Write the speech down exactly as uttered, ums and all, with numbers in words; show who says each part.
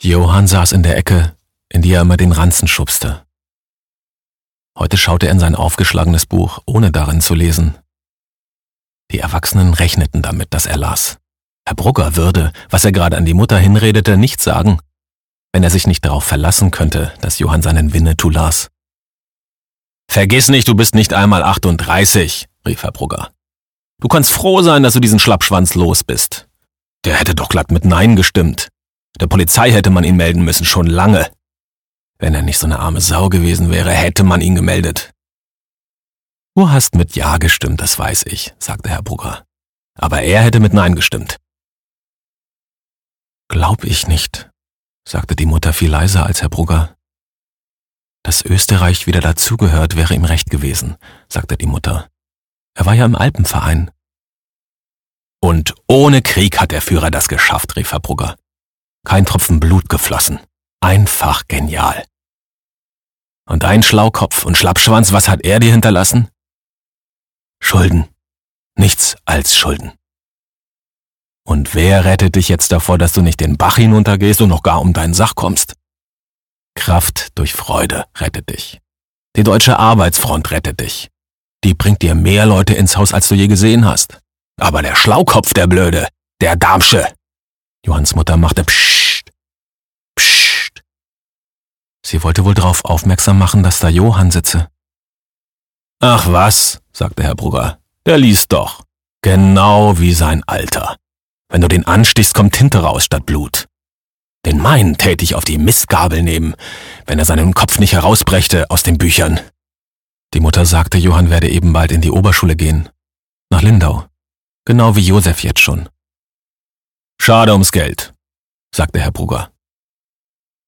Speaker 1: Johann saß in der Ecke, in die er immer den Ranzen schubste. Heute schaute er in sein aufgeschlagenes Buch, ohne darin zu lesen. Die Erwachsenen rechneten damit, dass er las. Herr Brugger würde, was er gerade an die Mutter hinredete, nicht sagen, wenn er sich nicht darauf verlassen könnte, dass Johann seinen Winnetou las. »Vergiss nicht, du bist nicht einmal achtunddreißig«, rief Herr Brugger. »Du kannst froh sein, dass du diesen Schlappschwanz los bist. Der hätte doch glatt mit Nein gestimmt. Der Polizei hätte man ihn melden müssen, schon lange. Wenn er nicht so eine arme Sau gewesen wäre, hätte man ihn gemeldet.« »Du hast mit Ja gestimmt, das weiß ich«, sagte Herr Brugger. »Aber er hätte mit Nein gestimmt.« »Glaub ich nicht«, sagte die Mutter viel leiser als Herr Brugger. »Dass Österreich wieder dazugehört, wäre ihm recht gewesen«, sagte die Mutter. »Er war ja im Alpenverein.« »Und ohne Krieg hat der Führer das geschafft«, rief Herr Brugger. »Kein Tropfen Blut geflossen. Einfach genial.« »Und ein Schlaukopf und Schlappschwanz, was hat er dir hinterlassen?« »Schulden. Nichts als Schulden.« »Und wer rettet dich jetzt davor, dass du nicht den Bach hinuntergehst und noch gar um deinen Sach kommst?« »Kraft durch Freude rettet dich. Die Deutsche Arbeitsfront rettet dich. Die bringt dir mehr Leute ins Haus, als du je gesehen hast. Aber der Schlaukopf, der Blöde, der Damsche.« Johanns Mutter machte Psst, Psst. Sie wollte wohl darauf aufmerksam machen, dass da Johann sitze. »Ach was«, sagte Herr Brugger, »der liest doch. Genau wie sein Alter. Wenn du den anstichst, kommt Tinte raus statt Blut. Den meinen täte ich auf die Mistgabel nehmen, wenn er seinen Kopf nicht herausbrächte aus den Büchern.« Die Mutter sagte, Johann werde eben bald in die Oberschule gehen. Nach Lindau. Genau wie Josef jetzt schon. »Schade ums Geld«, sagte Herr Brugger.